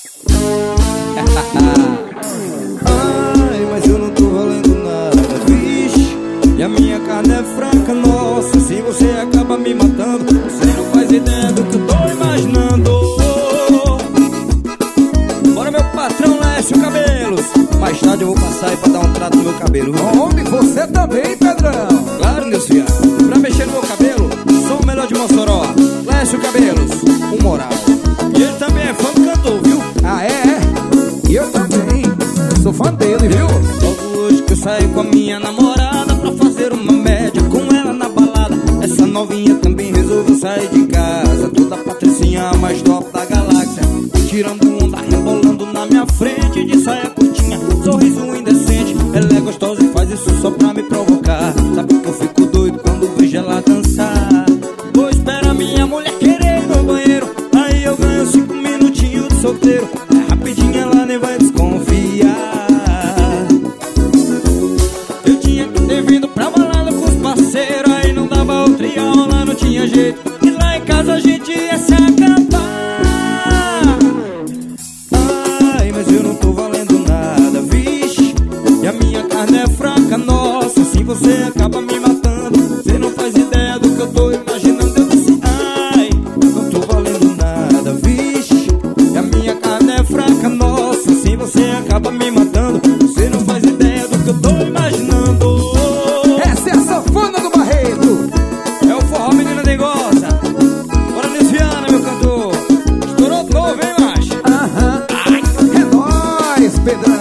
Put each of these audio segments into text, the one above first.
Ai, mas eu não tô valendo nada, vixe. E a minha carne é fraca, nossa. Se você acaba me matando, você não faz ideia do que eu tô imaginando. Bora, meu patrão Lécio Cabelos. Mais tarde eu vou passar aí pra dar um trato no meu cabelo. Homem, você também, Pedrão. Claro, Deus fiado. Pra mexer no meu cabelo, sou o melhor de Mossoró, Lécio Cabelos, o moral. E ele também é fã do cantor, viu? Ah, é? E eu também sou fã dele, viu? Logo hoje que eu saio com a minha namorada pra fazer uma média com ela na balada. Essa novinha também resolveu sair de casa, toda patricinha, a mais top da galáxia. Tirando onda, rebolando na minha frente, de saia curtinha, sorriso indecente. Ela é gostosa e faz isso só pra me provocar. Sabe que eu fico doido quando vejo ela dançar. Vou esperar minha mulher querer ir no banheiro, aí eu ganho 5 minutinhos de solteiro. É rapidinho, ela nem vai desconfiar. Eu tinha que ter vindo pra balada com os parceiros, aí não dava outra e a rola não tinha jeito. E lá em casa a gente ia se acabar. Ai, mas eu não tô valendo nada, vixe. E a minha carne é fraca, nossa. Se você acaba me matando, você não faz ideia do que eu tô imaginando. Eu disse, ai, não tô valendo nada, vixe. E a minha carne é fraca, nossa. Se você acaba me matando, você não faz ideia do que eu tô imaginando. Essa é a sanfona do Barreto. É o forró, menina dengosa. Bora desviar, meu cantor. Estourou de novo, hein, macho? Aham. É nóis, Pedrão.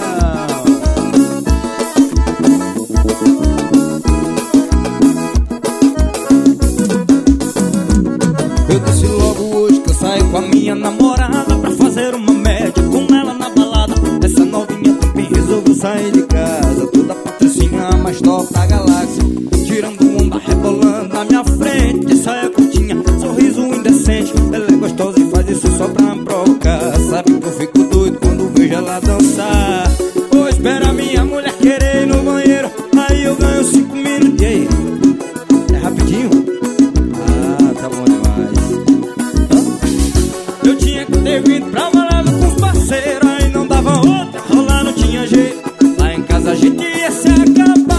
Eu disse logo hoje que eu saio com a minha namorada pra fazer uma média com ela na balada. Essa novinha também resolveu sair de casa, toda patricinha, a mais top da galáxia. Tirando onda, rebolando na minha frente, de saia curtinha, sorriso indecente. Ela é gostosa e faz isso só pra me provocar. Sabe que eu fico doido quando vejo ela dançar. Vou esperar minha mulher querer ir no banheiro, aí eu ganho 5 minutos. E aí? É rapidinho? Ah, tá bom demais. Eu tinha que ter vindo pra balada com os parceiros, aí não dava outra, rolar não tinha jeito. Lá em casa a gente ia se acabar.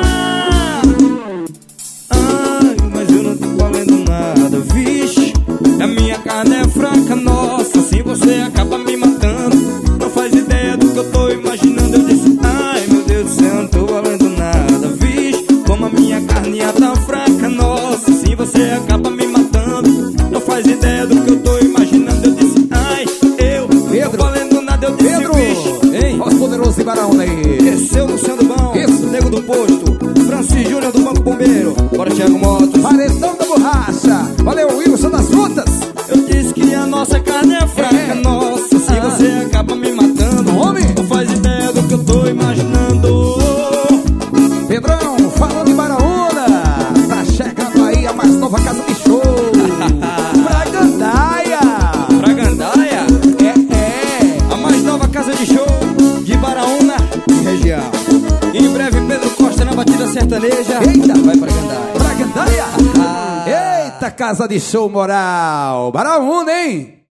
Ai, mas eu não tô valendo nada, vixe. A minha carne é fraca, nossa. Se você acaba me matando, não faz ideia do que eu tô imaginando. Eu disse, ai, meu Deus do céu, não tô valendo nada, vixe. Como a minha carne é tão fraca, nossa. Se você acaba me matando, não faz ideia do que eu tô imaginando. Eu disse, ai, eu não tô valendo nada. Eu disse, Pedro, vixe, hein? voz poderoso e Barão aí. Desceu Luciano Bão, Isso. Nego do Posto, Francis Júnior do Banco Bombeiro. Bora, Thiago Motos. Paredão da Borracha. Valeu, Wilson das Frutas. Eu disse que a nossa carne é fraca, nossa. Se você acaba me matando, Homem. não faz ideia do que eu tô imaginando. Pedrão, falando em Baraúna. Tá chegando aí a mais nova casa de show. Pra Gandaia. Pra Gandaia, É. a mais nova casa de show de Baraúna e região. Em breve Pedro Costa na batida sertaneja. Eita. Vai pra Gandaia. Pra Gandaia. Ah. Eita, casa de show moral. Baraúna, hein?